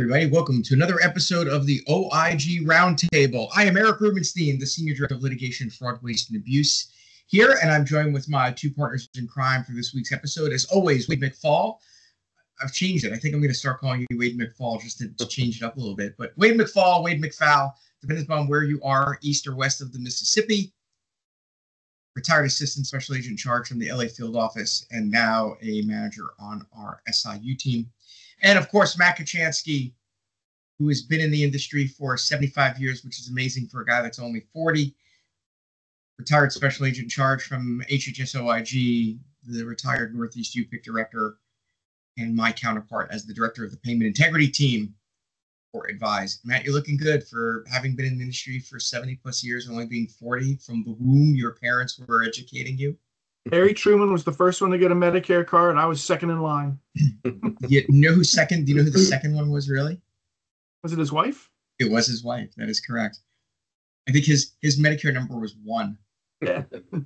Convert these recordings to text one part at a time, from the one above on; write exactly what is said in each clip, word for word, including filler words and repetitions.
everybody. Welcome to another episode of the O I G Roundtable. I am Eric Rubenstein, the Senior Director of Litigation, Fraud, Waste, and Abuse here, and I'm joined with my two partners in crime for this week's episode. As always, Wade McFall. I've changed it. I think I'm going to start calling you Wade McFall just to, to change it up a little bit. But Wade McFall, Wade McFall, depends upon where you are, east or west of the Mississippi. Retired Assistant Special Agent in Charge from the L A Field Office, and now a manager on our S I U team. And, of course, Matt Kachansky, who has been in the industry for seventy-five years, which is amazing for a guy that's only forty. Retired Special Agent in Charge from H H S O I G, the retired Northeast U P I C Director, and my counterpart as the Director of the Payment Integrity Team for Advise. Matt, you're looking good for having been in the industry for seventy-plus years and only being forty, from the womb your parents were educating you. Harry Truman was the first one to get a Medicare card, and I was second in line. You know who second? Do you know who the second one was? Really? Was it his wife? It was his wife. That is correct. I think his his Medicare number was one. Yeah.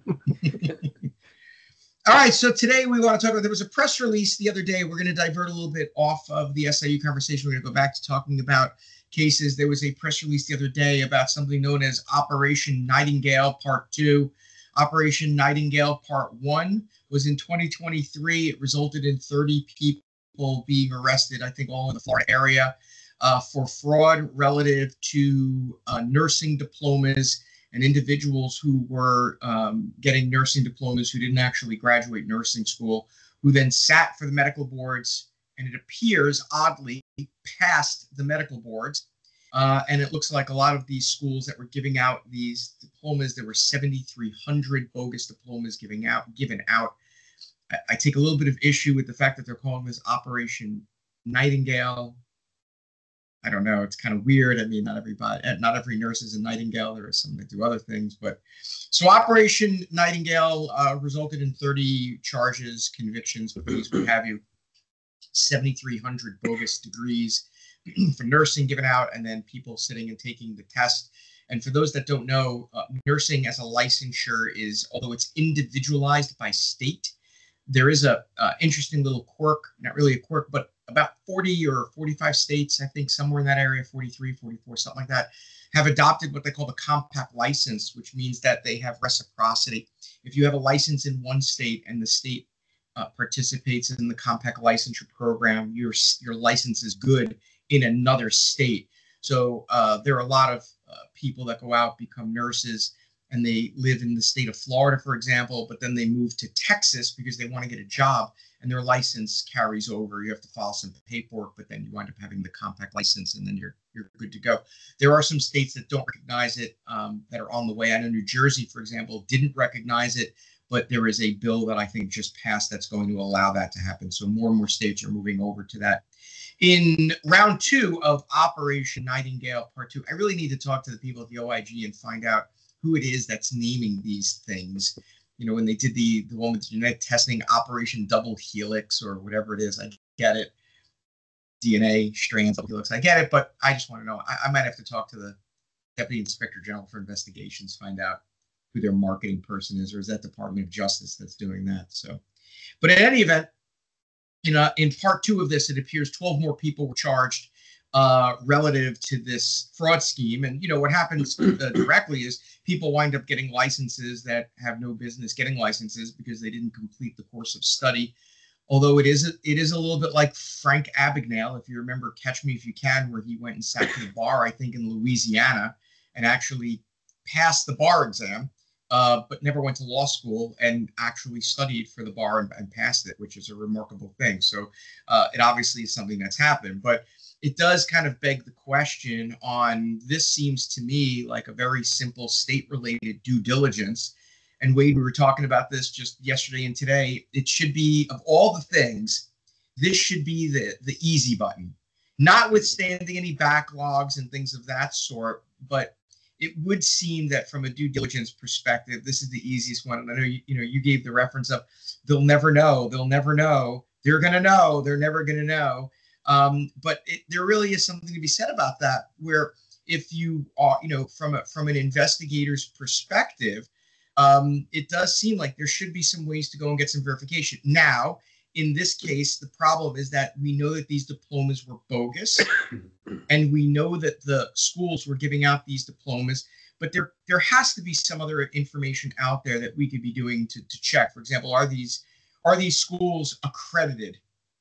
All right. So today we want to talk about. There was a press release the other day. We're going to divert a little bit off of the S I U conversation. We're going to go back to talking about cases. There was a press release the other day about something known as Operation Nightingale Part Two. Operation Nightingale Part One was in twenty twenty-three. It resulted in thirty people being arrested, I think all in the Florida area, uh, for fraud relative to uh, nursing diplomas and individuals who were um, getting nursing diplomas who didn't actually graduate nursing school, who then sat for the medical boards, and it appears, oddly, passed the medical boards. Uh, and it looks like a lot of these schools that were giving out these diplomas, there were seventy-three hundred bogus diplomas giving out, given out. I, I take a little bit of issue with the fact that they're calling this Operation Nightingale. I don't know. It's kind of weird. I mean, not everybody, not every nurse is a Nightingale. There are some that do other things. But so Operation Nightingale uh, resulted in thirty charges, convictions, pleas, what have you, seventy-three hundred bogus degrees for nursing given out, and then people sitting and taking the test. And for those that don't know, uh, nursing as a licensure is, although it's individualized by state, there is a uh, interesting little quirk, not really a quirk, but about forty or forty-five states, I think somewhere in that area, forty-three, forty-four, something like that, have adopted what they call the compact license, which means that they have reciprocity. If you have a license in one state and the state uh, participates in the compact licensure program, your, your license is good in another state. So uh, there are a lot of uh, people that go out, become nurses, and they live in the state of Florida, for example, but then they move to Texas because they want to get a job, and their license carries over. You have to file some paperwork, but then you wind up having the compact license, and then you're you're good to go. There are some states that don't recognize it, um, that are on the way. I know New Jersey, for example, didn't recognize it, but there is a bill that I think just passed that's going to allow that to happen. So more and more states are moving over to that. In round two of Operation Nightingale Part Two, I really need to talk to the people at the O I G and find out who it is that's naming these things. You know, when they did the, the one with the genetic testing, Operation Double Helix or whatever it is, I get it. D N A strands, double helix, I get it, but I just want to know. I, I might have to talk to the Deputy Inspector General for Investigations, find out who their marketing person is, or is that Department of Justice that's doing that? So, but in any event, you know, in part two of this, it appears twelve more people were charged uh, relative to this fraud scheme. And, you know, what happens uh, directly is people wind up getting licenses that have no business getting licenses because they didn't complete the course of study. Although it is a, it is a little bit like Frank Abagnale, if you remember Catch Me If You Can, where he went and sat to the bar, I think in Louisiana, and actually passed the bar exam. Uh, but never went to law school and actually studied for the bar and, and passed it, which is a remarkable thing. So uh, it obviously is something that's happened, but it does kind of beg the question on, this seems to me like a very simple state-related due diligence. And Wade, we were talking about this just yesterday and today. It should be, of all the things, this should be the, the easy button, notwithstanding any backlogs and things of that sort, but it would seem that from a due diligence perspective, this is the easiest one. And I know you, you know, you gave the reference of they'll never know, they'll never know, they're going to know, they're never going to know. Um, but it, there really is something to be said about that, where if you are, you know, from a, from an investigator's perspective, um, it does seem like there should be some ways to go and get some verification. Now, in this case, the problem is that we know that these diplomas were bogus, and we know that the schools were giving out these diplomas. But there, there has to be some other information out there that we could be doing to, to check. For example, are these are these schools accredited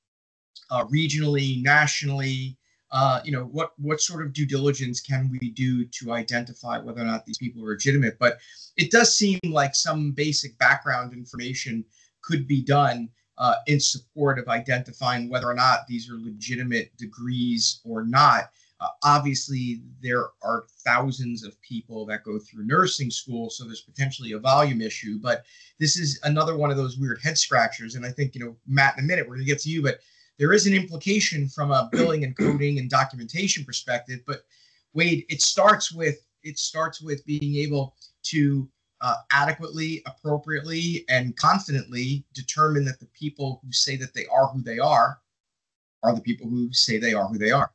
uh, regionally, nationally? Uh, you know, what what sort of due diligence can we do to identify whether or not these people are legitimate? But it does seem like some basic background information could be done uh, in support of identifying whether or not these are legitimate degrees or not. Uh, obviously, there are thousands of people that go through nursing school, so there's potentially a volume issue. But this is another one of those weird head scratchers. And I think, you know, Matt, in a minute, we're going to get to you, but there is an implication from a billing and coding and documentation perspective. But Wade, it starts with it starts with being able to uh, adequately, appropriately, and confidently determine that the people who say that they are who they are are the people who say they are who they are.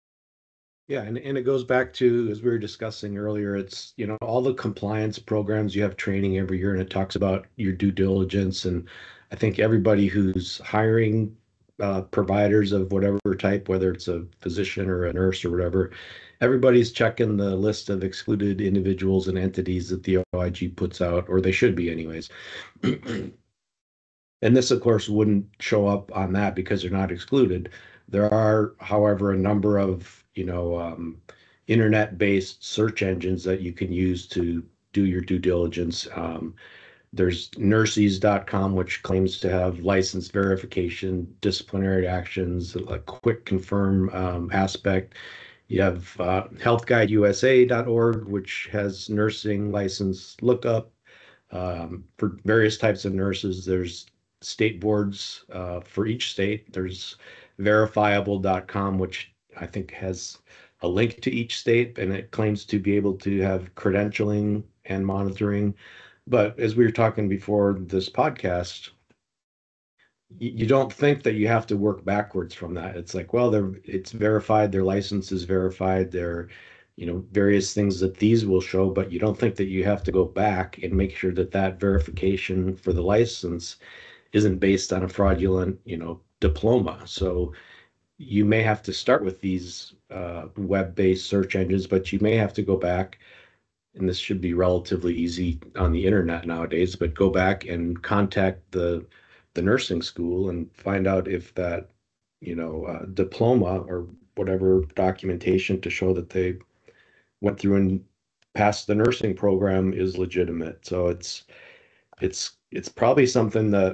Yeah, and, and it goes back to, as we were discussing earlier, it's, you know, all the compliance programs, you have training every year, and it talks about your due diligence. And I think everybody who's hiring uh, providers of whatever type, whether it's a physician or a nurse or whatever, everybody's checking the list of excluded individuals and entities that the O I G puts out, or they should be anyways. And this, of course, wouldn't show up on that because they're not excluded. There are, however, a number of, you know, um, internet-based search engines that you can use to do your due diligence. Um, there's nurses dot com, which claims to have license verification, disciplinary actions, a quick confirm um, aspect. You have uh, health guide U S A dot org, which has nursing license lookup um, for various types of nurses. There's state boards uh, for each state. There's verifiable dot com, which I think has a link to each state, and it claims to be able to have credentialing and monitoring. But as we were talking before this podcast, you don't think that you have to work backwards from that. It's like, well, they're it's verified, their license is verified, their, you know, various things that these will show, but you don't think that you have to go back and make sure that that verification for the license isn't based on a fraudulent, you know, diploma. So you may have to start with these uh, web-based search engines, but you may have to go back, and this should be relatively easy on the internet nowadays, but go back and contact the the nursing school and find out if that, you know, uh, diploma or whatever documentation to show that they went through and passed the nursing program is legitimate. So it's it's it's probably something that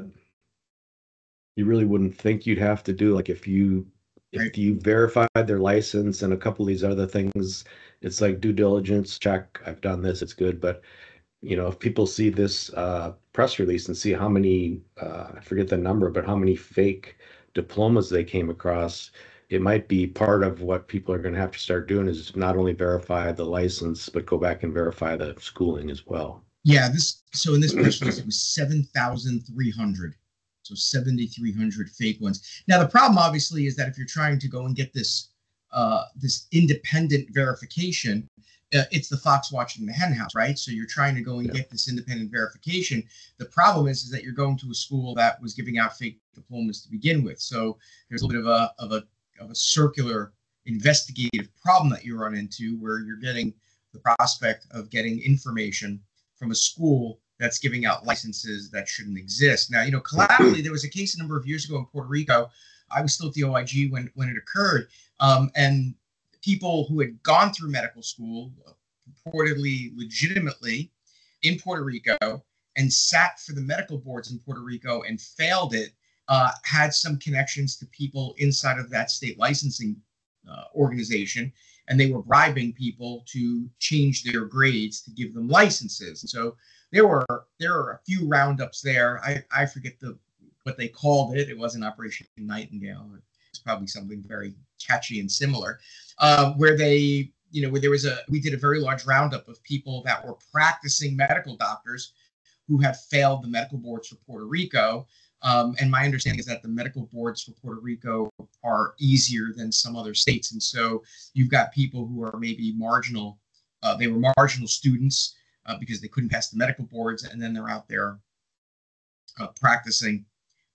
you really wouldn't think you'd have to do. Like if you if you verified their license and a couple of these other things, it's like due diligence check. I've done this, it's good. But you know, if people see this uh, press release and see how many, uh, I forget the number, but how many fake diplomas they came across, it might be part of what people are going to have to start doing is not only verify the license, but go back and verify the schooling as well. Yeah, this so in this press release, it was seven thousand three hundred. So seven thousand three hundred fake ones. Now, the problem, obviously, is that if you're trying to go and get this uh, this independent verification, uh, it's the fox watching the hen house, right? So you're trying to go and yeah. get this independent verification. The problem is, is that you're going to a school that was giving out fake diplomas to begin with. So there's a little bit of a of a of a circular investigative problem that you run into, where you're getting the prospect of getting information from a school that's giving out licenses that shouldn't exist. Now, you know, collaterally, there was a case a number of years ago in Puerto Rico. I was still at the O I G when, when it occurred. Um, and people who had gone through medical school, uh, purportedly legitimately in Puerto Rico, and sat for the medical boards in Puerto Rico and failed it, uh, had some connections to people inside of that state licensing uh, organization. And they were bribing people to change their grades to give them licenses. And so There were there are a few roundups there. I, I forget the what they called it. It wasn't Operation Nightingale. It's probably something very catchy and similar, uh, where they, you know, where there was a, we did a very large roundup of people that were practicing medical doctors who had failed the medical boards for Puerto Rico. Um, and my understanding is that the medical boards for Puerto Rico are easier than some other states. And so you've got people who are maybe marginal. Uh, they were marginal students, Uh, because they couldn't pass the medical boards, and then they're out there uh, practicing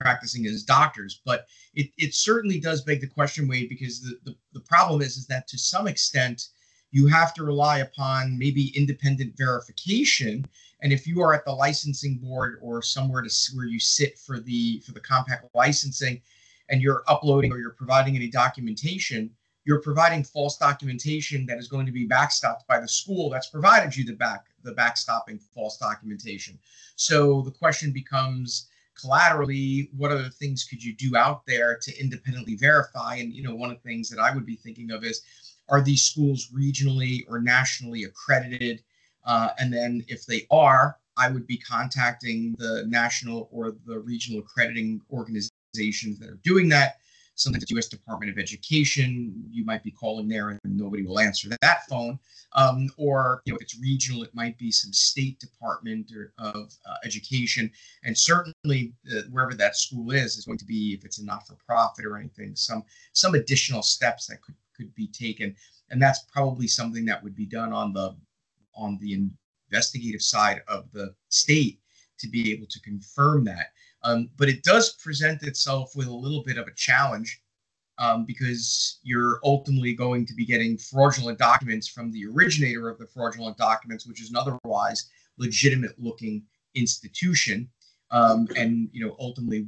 practicing as doctors. But it, it certainly does beg the question, Wade, because the, the, the problem is, is that to some extent, you have to rely upon maybe independent verification. And if you are at the licensing board or somewhere to where you sit for the for the compact licensing, and you're uploading or you're providing any documentation, you're providing false documentation that is going to be backstopped by the school that's provided you the back the backstopping false documentation. So the question becomes, collaterally, what other things could you do out there to independently verify? And you know, one of the things that I would be thinking of is, are these schools regionally or nationally accredited? Uh, and then if they are, I would be contacting the national or the regional accrediting organizations that are doing that. Sometimes the U S Department of Education, you might be calling there and nobody will answer that phone. Um, or you know, if it's regional, it might be some state department or, of uh, education. And certainly uh, wherever that school is, is going to be, if it's a not-for-profit or anything, some some additional steps that could could be taken. And that's probably something that would be done on the on the investigative side of the state to be able to confirm that. Um, but it does present itself with a little bit of a challenge um, because you're ultimately going to be getting fraudulent documents from the originator of the fraudulent documents, which is an otherwise legitimate looking institution. Um, and, you know, ultimately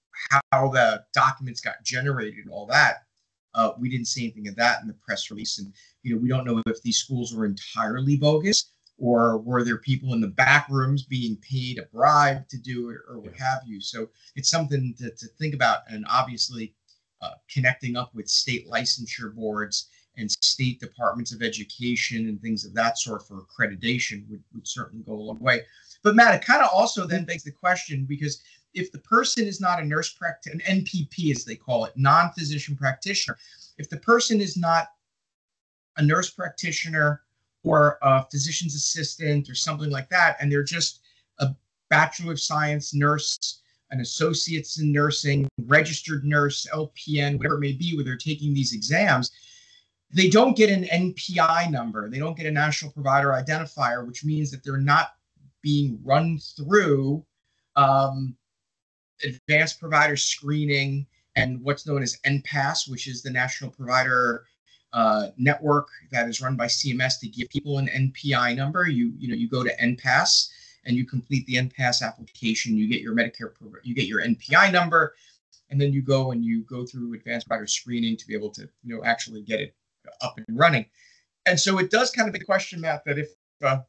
how the documents got generated and all that. Uh, we didn't see anything of that in the press release. And, you know, we don't know if these schools were entirely bogus, or were there people in the back rooms being paid a bribe to do it, or what have you. So it's something to, to think about. And obviously uh, connecting up with state licensure boards and state departments of education and things of that sort for accreditation would, would certainly go a long way. But Matt, it kind of also then begs the question, because if the person is not a nurse practitioner, an N P P as they call it, non-physician practitioner, if the person is not a nurse practitioner or a physician's assistant or something like that, and they're just a Bachelor of Science nurse, an associate's in nursing, registered nurse, L P N, whatever it may be, where they're taking these exams, they don't get an N P I number. They don't get a National Provider Identifier, which means that they're not being run through um, advanced provider screening and what's known as N P A S, which is the National Provider uh, Network that is run by C M S to give people an N P I number. You you know you go to N P A S and you complete the N P A S application. You get your Medicare, you get your N P I number, and then you go and you go through advanced provider screening to be able to you know actually get it up and running. And so it does kind of be a question, Matt, that if uh,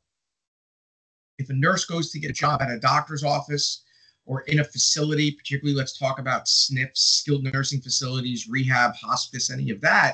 if a nurse goes to get a job at a doctor's office or in a facility, particularly let's talk about S N Fs, skilled nursing facilities, rehab, hospice, any of that,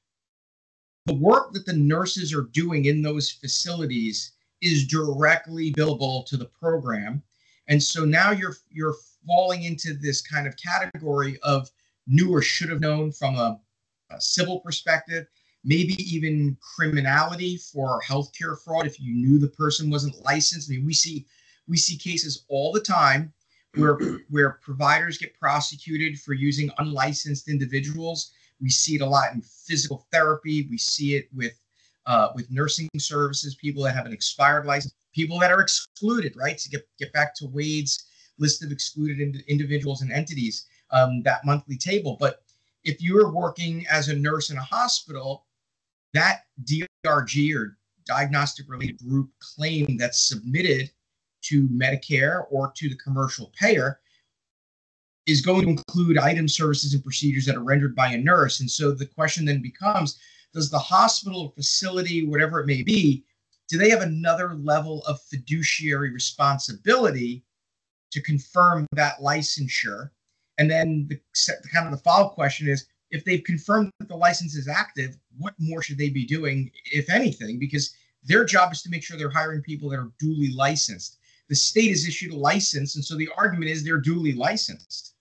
the work that the nurses are doing in those facilities is directly billable to the program. And so now you're you're falling into this kind of category of knew or should have known from a, a civil perspective, maybe even criminality for healthcare fraud if you knew the person wasn't licensed. I mean, we see we see cases all the time where where providers get prosecuted for using unlicensed individuals. We see it a lot in physical therapy. We see it with uh, with nursing services, people that have an expired license, people that are excluded, right? To get, get back to Wade's list of excluded ind- individuals and entities, um, that monthly table. But if you're working as a nurse in a hospital, that D R G or diagnostic related group claim that's submitted to Medicare or to the commercial payer is going to include items, services, and procedures that are rendered by a nurse. And so the question then becomes, does the hospital or facility, whatever it may be, do they have another level of fiduciary responsibility to confirm that licensure? And then the kind of the follow-up question is, if they've confirmed that the license is active, what more should they be doing, if anything? Because their job is to make sure they're hiring people that are duly licensed. The state has issued a license, and so the argument is they're duly licensed.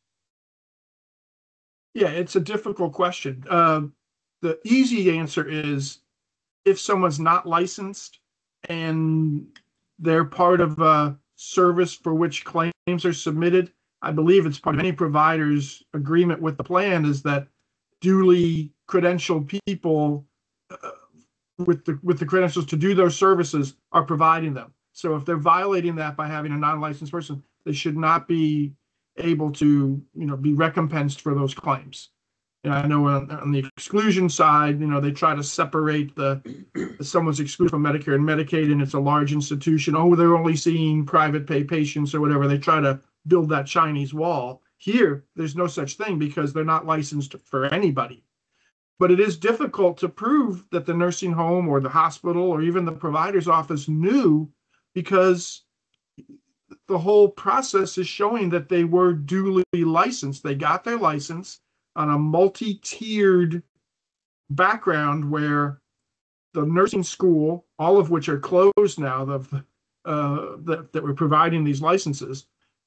Yeah, it's a difficult question. Uh, the easy answer is if someone's not licensed and they're part of a service for which claims are submitted, I believe it's part of any provider's agreement with the plan is that duly credentialed people uh, with the with the credentials to do those services are providing them. So if they're violating that by having a non-licensed person, they should not be able to, you know, be recompensed for those claims. And I know on, on the exclusion side, you know, they try to separate the, if someone's excluded from Medicare and Medicaid and it's a large institution, oh, they're only seeing private pay patients or whatever. They try to build that Chinese wall. Here, there's no such thing because they're not licensed for anybody. But it is difficult to prove that the nursing home or the hospital or even the provider's office knew, because the whole process is showing that they were duly licensed. They got their license on a multi-tiered background where the nursing school, all of which are closed now, the, uh, that, that were providing these licenses,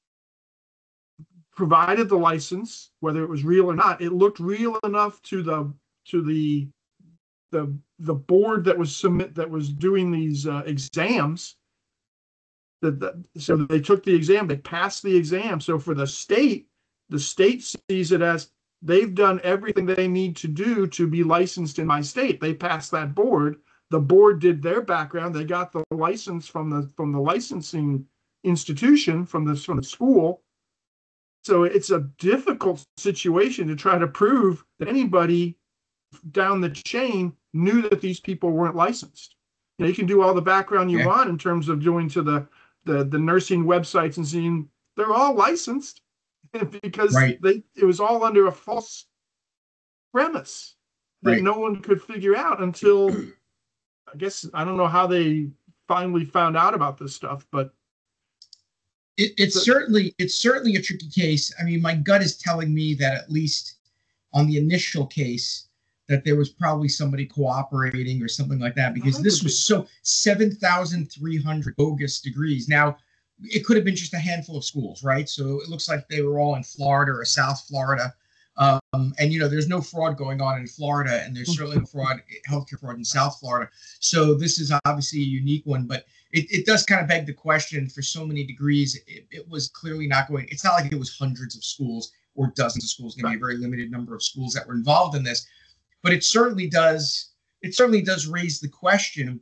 provided the license, whether it was real or not. It looked real enough to the to the the the board that was submit that was doing these uh, exams. That, that so they took the exam, they passed the exam. So for the state, the state sees it as they've done everything they need to do to be licensed in my state. They passed that board. The board did their background. They got the license from the from the licensing institution, from the from the school. So it's a difficult situation to try to prove that anybody down the chain knew that these people weren't licensed. You know, you can do all the background you yeah. want in terms of going to the, the, the nursing websites and seeing they're all licensed because right. they it was all under a false premise that right. no one could figure out until, I guess, I don't know how they finally found out about this stuff, but It, it's certainly it's certainly a tricky case. I mean, my gut is telling me that at least on the initial case, that there was probably somebody cooperating or something like that, because this was so seven thousand three hundred bogus degrees. Now, it could have been just a handful of schools, right? So it looks like they were all in Florida or South Florida. Um, and, you know, there's no fraud going on in Florida, and there's certainly no fraud, healthcare fraud in South Florida. So this is obviously a unique one, but it, it does kind of beg the question for so many degrees. It, it was clearly not going, it's not like it was hundreds of schools or dozens of schools, maybe a very limited number of schools that were involved in this. But it certainly does, it certainly does raise the question,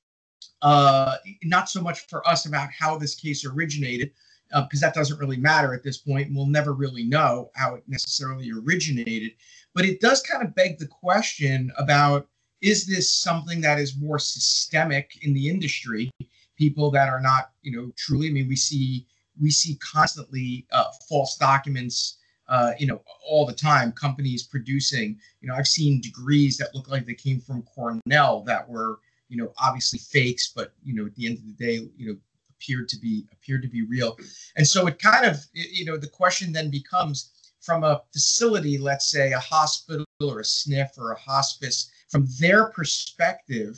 uh, not so much for us about how this case originated, because uh, that doesn't really matter at this point, and we'll never really know how it necessarily originated. But it does kind of beg the question about, is this something that is more systemic in the industry? People that are not, you know, truly, I mean, we see we see constantly uh, false documents, uh, you know, all the time, companies producing, you know, I've seen degrees that look like they came from Cornell that were, you know, obviously fakes, but, you know, at the end of the day, you know, appeared to be appeared to be real. And so it kind of, you know, the question then becomes, from a facility, let's say a hospital or a S N F or a hospice, from their perspective,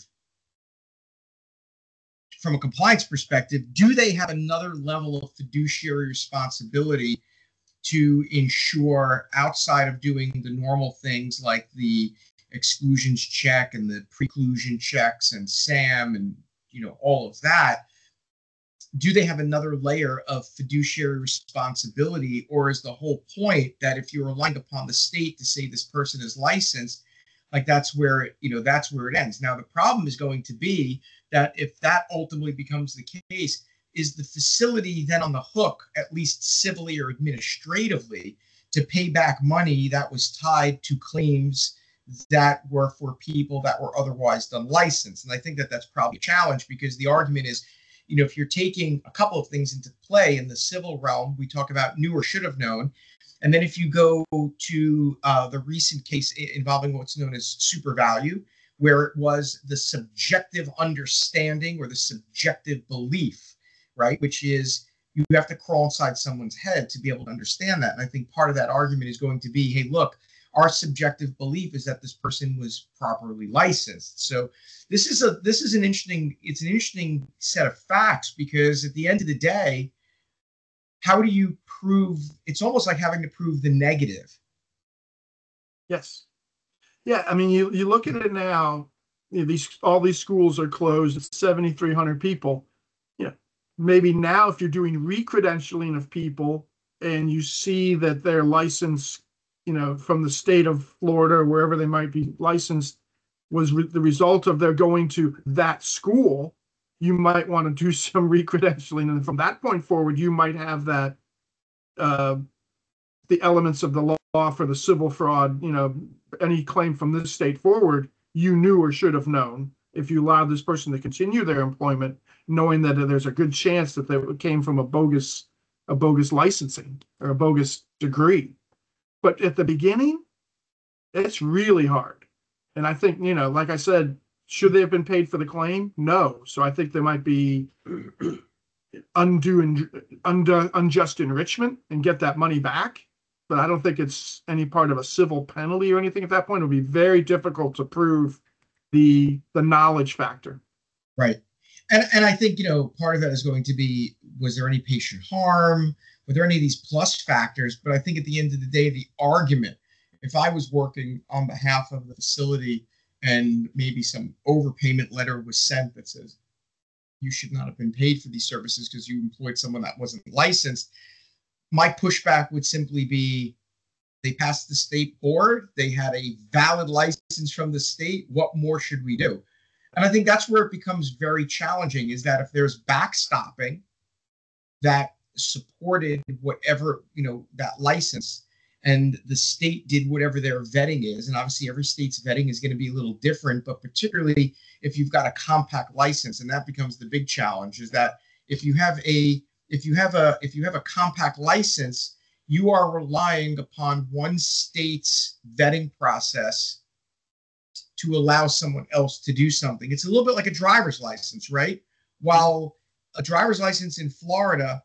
from a compliance perspective, do they have another level of fiduciary responsibility to ensure, outside of doing the normal things like the exclusions check and the preclusion checks and S A M and, you know, all of that, do they have another layer of fiduciary responsibility? Or is the whole point that if you're relying upon the state to say this person is licensed, like that's where it, you know, that's where it ends. Now, the problem is going to be that if that ultimately becomes the case, is the facility then on the hook, at least civilly or administratively, to pay back money that was tied to claims that were for people that were otherwise unlicensed? And I think that that's probably a challenge, because the argument is, you know, if you're taking a couple of things into play in the civil realm, we talk about knew or should have known. And then if you go to uh, the recent case involving what's known as SuperValu, where it was the subjective understanding or the subjective belief, right, which is you have to crawl inside someone's head to be able to understand that. And I think part of that argument is going to be, hey, look, our subjective belief is that this person was properly licensed. So this is a this is an interesting it's an interesting set of facts, because at the end of the day, how do you prove? It's almost like having to prove the negative. Yes. Yeah, I mean, you, you look at it now, you know, these all these schools are closed. It's seventy-three hundred people. You know, maybe now if you're doing recredentialing of people and you see that their license, you know, from the state of Florida or wherever they might be licensed, was re- the result of their going to that school, you might want to do some recredentialing. And from that point forward, you might have that uh, the elements of the law for the civil fraud, you know, any claim from this state forward, you knew or should have known if you allowed this person to continue their employment, knowing that there's a good chance that they came from a bogus, a bogus licensing or a bogus degree. But at the beginning, it's really hard. And I think, you know, like I said, should they have been paid for the claim? No. So I think there might be undue and undue, unjust enrichment and get that money back. But I don't think it's any part of a civil penalty or anything at that point. It would be very difficult to prove the the knowledge factor. Right. And and I think, you know, part of that is going to be, was there any patient harm? Were there any of these plus factors? But I think at the end of the day, the argument, if I was working on behalf of the facility and maybe some overpayment letter was sent that says you should not have been paid for these services because you employed someone that wasn't licensed, my pushback would simply be, they passed the state board, they had a valid license from the state, what more should we do? And I think that's where it becomes very challenging, is that if there's backstopping that supported whatever, you know, that license, and the state did whatever their vetting is, and obviously every state's vetting is going to be a little different, but particularly if you've got a compact license, and that becomes the big challenge, is that if you have a if you have a if you have a compact license, you are relying upon one state's vetting process to allow someone else to do something. It's a little bit like a driver's license, right? While a driver's license in Florida,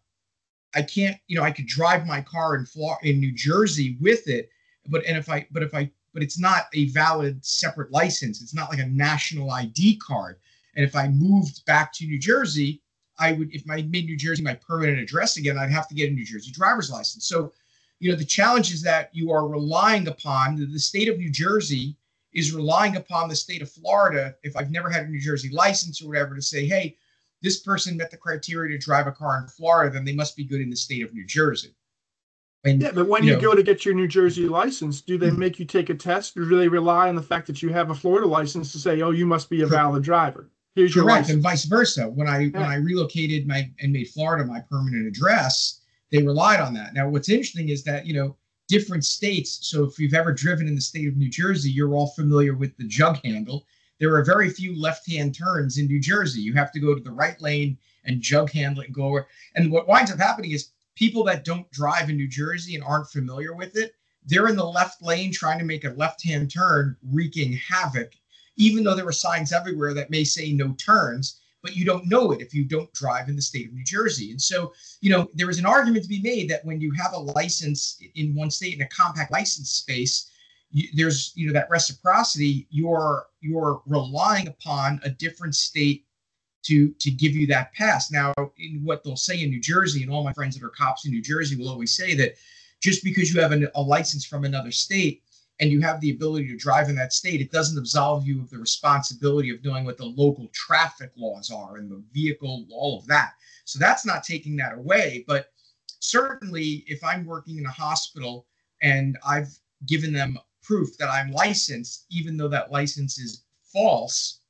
I can't, you know, I could drive my car in Florida, in New Jersey with it, but and if I, but if I, but it's not a valid separate license. It's not like a national I D card. And if I moved back to New Jersey, I would, if I made New Jersey my permanent address again, I'd have to get a New Jersey driver's license. So, you know, the challenge is that you are relying upon, the state of New Jersey is relying upon the state of Florida, if I've never had a New Jersey license or whatever, to say, hey, this person met the criteria to drive a car in Florida, then they must be good in the state of New Jersey. And, yeah, but when you, you know, go to get your New Jersey license, do they make you take a test, or do they rely on the fact that you have a Florida license to say, oh, you must be a valid driver? Here's your correct, license. and vice versa. When I Yeah. when I relocated my and made Florida my permanent address, they relied on that. Now, what's interesting is that, you know, different states. So if you've ever driven in the state of New Jersey, you're all familiar with the jug handle. There are very few left-hand turns in New Jersey. You have to go to the right lane and jug handle it and go over. And what winds up happening is people that don't drive in New Jersey and aren't familiar with it, they're in the left lane trying to make a left-hand turn, wreaking havoc, even though there are signs everywhere that may say no turns, but you don't know it if you don't drive in the state of New Jersey. And so, you know, there is an argument to be made that when you have a license in one state, in a compact license space, you, there's, you know, that reciprocity, you're you're relying upon a different state to to give you that pass. Now, in what they'll say in New Jersey, and all my friends that are cops in New Jersey will always say that just because you have an, a license from another state and you have the ability to drive in that state, it doesn't absolve you of the responsibility of knowing what the local traffic laws are and the vehicle, all of that. So that's not taking that away. But certainly, if I'm working in a hospital and I've given them proof that I'm licensed, even though that license is false,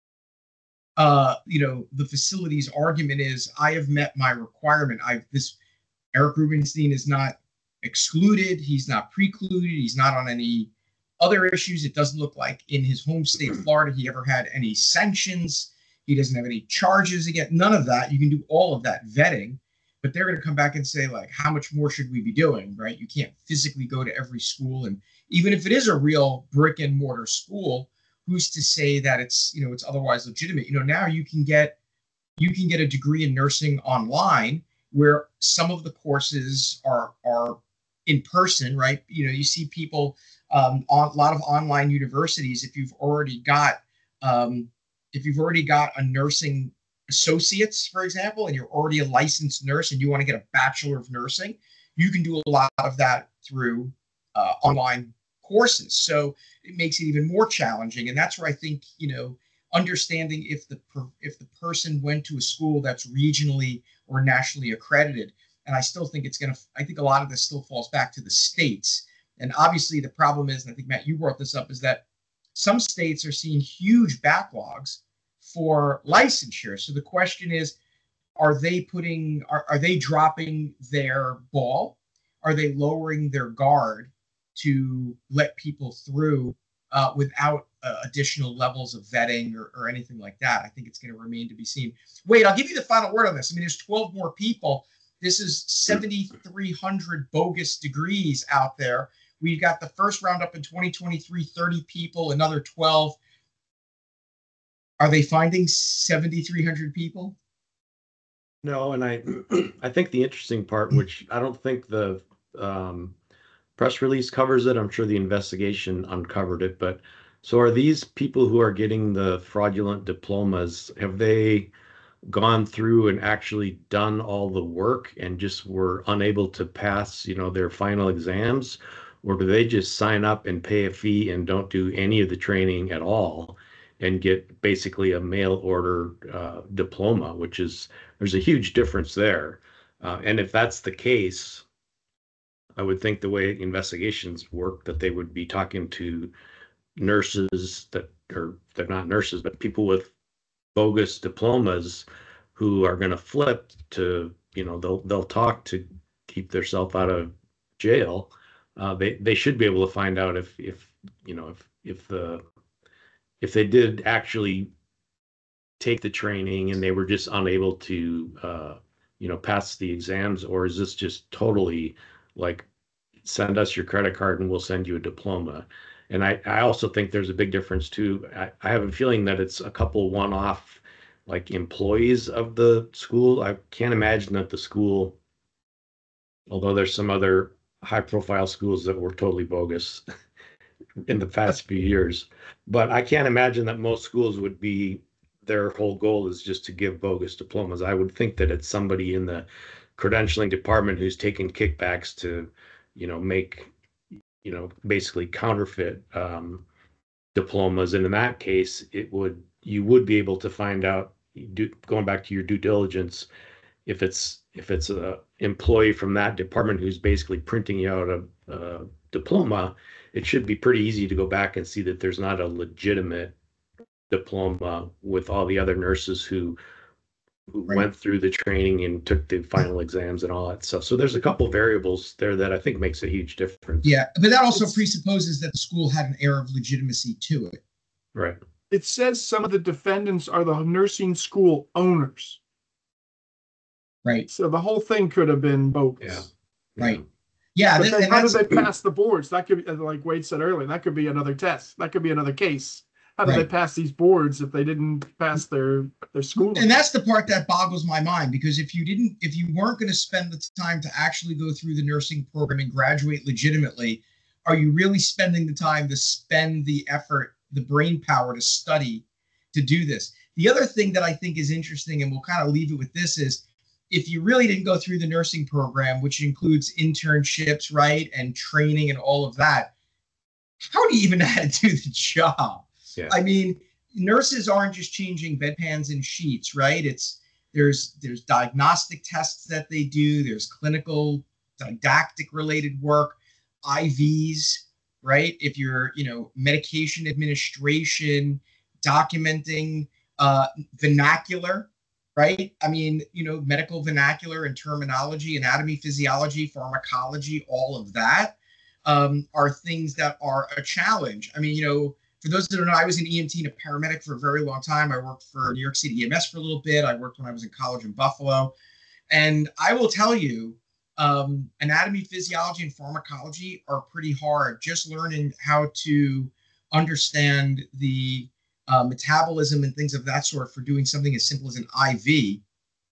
uh, you know, the facility's argument is, I have met my requirement. I've this Eric Rubenstein is not excluded. He's not precluded. He's not on any other issues. It doesn't look like in his home state, Florida, he ever had any sanctions. He doesn't have any charges again. None of that. You can do all of that vetting, but they're going to come back and say, like, how much more should we be doing, right? You can't physically go to every school. And even if it is a real brick and mortar school, who's to say that it's, you know, it's otherwise legitimate? You know, now you can get, you can get a degree in nursing online where some of the courses are, are in person, right? You know, you see people um, on a lot of online universities. If you've already got, um, if you've already got a nursing associates, for example, and you're already a licensed nurse and you want to get a bachelor of nursing, you can do a lot of that through uh, online courses. So it makes it even more challenging. And that's where I think, you know, understanding if the per, if the person went to a school that's regionally or nationally accredited. And I still think it's going to, I think a lot of this still falls back to the states. And obviously the problem is, and I think, Matt, you brought this up, is that some states are seeing huge backlogs for licensure. So the question is, are they putting, are, are they dropping their ball? are they lowering their guard to let people through uh, without uh, additional levels of vetting or, or anything like that? I think it's going to remain to be seen. Wait, I'll give you the final word on this. I mean, there's twelve more people. This is seventy-three hundred bogus degrees out there. We've got the first round up in twenty twenty-three, thirty people, another twelve. Are they finding seventy-three hundred people? No, and I I think the interesting part, which I don't think the um, press release covers it, I'm sure the investigation uncovered it, but so are these people who are getting the fraudulent diplomas, have they gone through and actually done all the work and just were unable to pass, you know, their final exams? Or do they just sign up and pay a fee and don't do any of the training at all and get basically a mail order uh, diploma, which is, there's a huge difference there. Uh, and if that's the case, I would think the way investigations work, that they would be talking to nurses that are, they're not nurses, but people with bogus diplomas who are going to flip to, you know, they'll they'll talk to keep themselves out of jail. Uh, they they should be able to find out if if you know if if the if they did actually take the training and they were just unable to uh, you know pass the exams, or is this just totally like send us your credit card and we'll send you a diploma? And I, I also think there's a big difference too. I, I have a feeling that it's a couple one-off like employees of the school. I can't imagine that the school, although there's some other high-profile schools that were totally bogus in the past few years, but I can't imagine that most schools would be, their whole goal is just to give bogus diplomas. I would think that it's somebody in the credentialing department who's taking kickbacks to, you know, make, you know, basically counterfeit um, diplomas. And in that case, it would, you would be able to find out, do, going back to your due diligence, if it's if it's a employee from that department who's basically printing you out a, a diploma, it should be pretty easy to go back and see that there's not a legitimate diploma with all the other nurses who who right. went through the training and took the final exams and all that stuff. So there's a couple variables there that I think makes a huge difference. Yeah, but that also it's, presupposes that the school had an air of legitimacy to it. Right. It says some of the defendants are the nursing school owners. Right. So the whole thing could have been bogus. Yeah. Right. Yeah. But then how did they pass the boards? That could be, like Wade said earlier, that could be another test. That could be another case. How did right. they pass these boards if they didn't pass their their school? And that's the part that boggles my mind, because if you didn't, if you weren't going to spend the time to actually go through the nursing program and graduate legitimately, are you really spending the time to spend the effort, the brain power to study to do this? The other thing that I think is interesting, and we'll kind of leave it with this, is if you really didn't go through the nursing program, which includes internships, right, and training and all of that, how do you even know how to do the job? Yeah. I mean, nurses aren't just changing bedpans and sheets, right? It's there's there's diagnostic tests that they do. There's clinical, didactic related work, I Vs, right? If you're, you know, medication administration, documenting, uh, vernacular, right? I mean, you know, medical vernacular and terminology, anatomy, physiology, pharmacology, all of that um, are things that are a challenge. I mean, you know, for those that don't know, I was an E M T and a paramedic for a very long time. I worked for New York City E M S for a little bit. I worked when I was in college in Buffalo. And I will tell you, um, anatomy, physiology, and pharmacology are pretty hard. Just learning how to understand the uh, metabolism and things of that sort for doing something as simple as an I V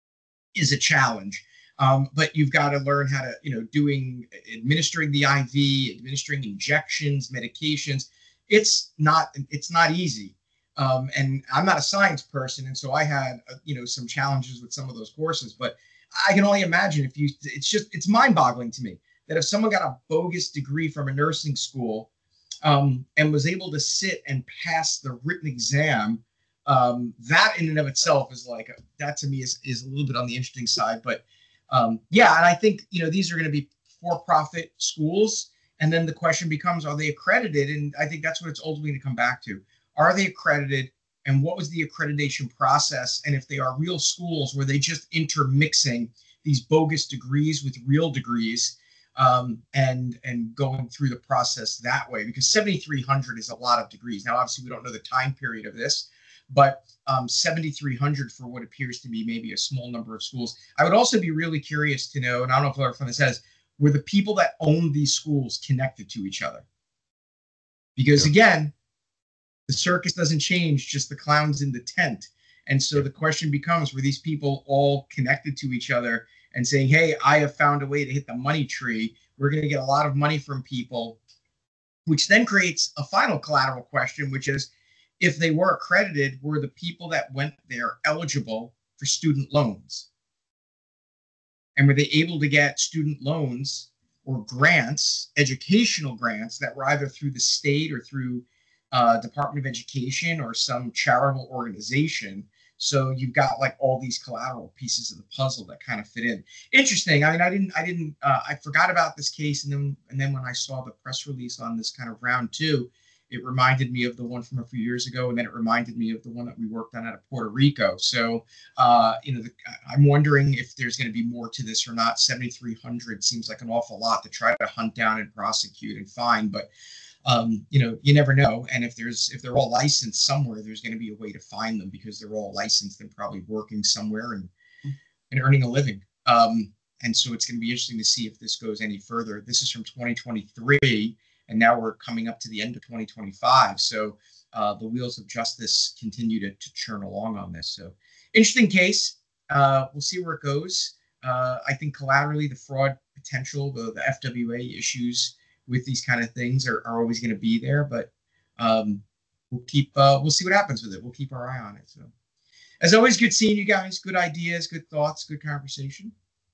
is a challenge. Um, but you've got to learn how to, you know, doing, administering the I V, administering injections, medications. It's not, it's not easy. Um, and I'm not a science person. And so I had, uh, you know, some challenges with some of those courses, but I can only imagine if you, it's just, it's mind boggling to me that if someone got a bogus degree from a nursing school um, and was able to sit and pass the written exam, um, that in and of itself is like, a, that to me is, is a little bit on the interesting side. But um, yeah, and I think, you know, these are going to be for-profit schools. And then the question becomes, are they accredited? And I think that's what it's ultimately going to come back to. Are they accredited? And what was the accreditation process? And if they are real schools, were they just intermixing these bogus degrees with real degrees? um, and and going through the process that way, because seventy-three hundred is a lot of degrees. Now, obviously, we don't know the time period of this, but um, seventy-three hundred for what appears to be maybe a small number of schools. I would also be really curious to know, and I don't know if Laura from this has, were the people that own these schools connected to each other? Because yeah. again, the circus doesn't change, just the clowns in the tent. And so the question becomes, were these people all connected to each other and saying, hey, I have found a way to hit the money tree. We're going to get a lot of money from people, which then creates a final collateral question, which is, if they were accredited, were the people that went there eligible for student loans? And were they able to get student loans or grants, educational grants that were either through the state or through uh, Department of Education or some charitable organization? So you've got like all these collateral pieces of the puzzle that kind of fit in. Interesting. I mean, I didn't, I didn't, uh, I forgot about this case, and then, and then when I saw the press release on this kind of round two, it reminded me of the one from a few years ago, and then it reminded me of the one that we worked on out of Puerto Rico. So, uh, you know, the, I'm wondering if there's going to be more to this or not. seventy-three hundred seems like an awful lot to try to hunt down and prosecute and fine, but um, you know, you never know. And if there's, if they're all licensed somewhere, there's going to be a way to find them, because they're all licensed and probably working somewhere and and earning a living. Um, and so it's going to be interesting to see if this goes any further. This is from twenty twenty-three. And now we're coming up to the end of twenty twenty-five. So uh, the wheels of justice continue to, to churn along on this. So interesting case. Uh, we'll see where it goes. Uh, I think collaterally, the fraud potential, the, the F W A issues with these kind of things are, are always going to be there. But um, we'll keep, uh, we'll see what happens with it. We'll keep our eye on it. So as always, good seeing you guys. Good ideas, good thoughts, good conversation.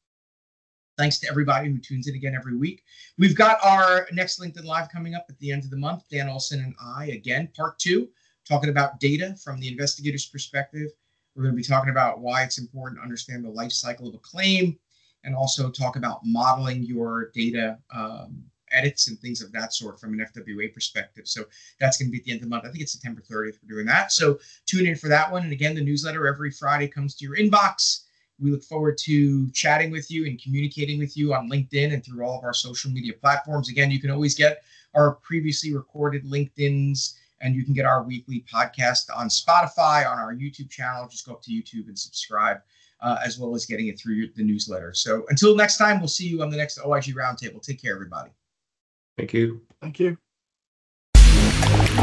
Thanks to everybody who tunes in again every week. We've got our next LinkedIn Live coming up at the end of the month. Dan Olson and I, again, part two, talking about data from the investigator's perspective. We're going to be talking about why it's important to understand the life cycle of a claim, and also talk about modeling your data um, edits and things of that sort from an F W A perspective. So that's going to be at the end of the month. I think it's September thirtieth we're doing that. So tune in for that one. And again, the newsletter every Friday comes to your inbox. We look forward to chatting with you and communicating with you on LinkedIn and through all of our social media platforms. Again, you can always get our previously recorded LinkedIns, and you can get our weekly podcast on Spotify, on our YouTube channel. Just go up to YouTube and subscribe, uh, as well as getting it through your, the newsletter. So until next time, we'll see you on the next O I G Roundtable. Take care, everybody. Thank you. Thank you.